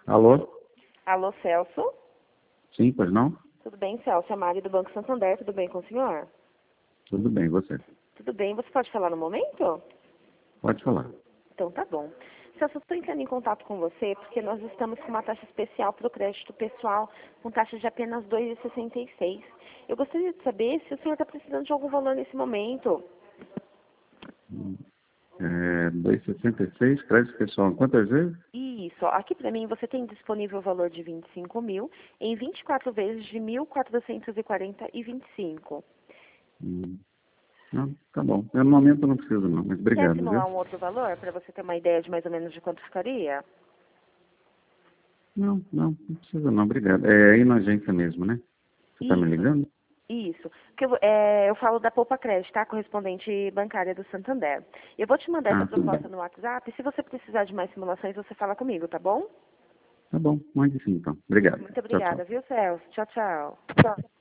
Alô? Alô, Celso? Sim, pois não? Tudo bem, Celso? É a Mari do Banco Santander. Tudo bem com o senhor? Tudo bem, você? Tudo bem. Você pode falar no momento? Pode falar. Então tá bom. Celso, eu estou entrando em contato com você porque nós estamos com uma taxa especial para o crédito pessoal com taxa de apenas 2,66. Eu gostaria de saber se o senhor está precisando de algum valor nesse momento. 2,66, crédito pessoal, quantas vezes? Isso. Aqui para mim você tem disponível o valor de 25 mil em 24 vezes de 1.440,25. Hum, Não, tá bom. Eu, no momento eu não preciso não, mas Quer obrigado, viu? simular um outro valor para você ter uma ideia de mais ou menos de quanto ficaria? Não precisa não, obrigado. É aí na agência mesmo, né? Você tá me Isso. ligando? Isso. Porque eu falo da Poupa Crédito, tá? Correspondente bancária do Santander. Eu vou te mandar essa Tudo proposta bem. no WhatsApp. Se você precisar de mais simulações, você fala comigo, tá bom? Tá bom, mande sim então. Obrigado. Muito Tchau, tchau. obrigada, viu, Celso? Tchau, tchau.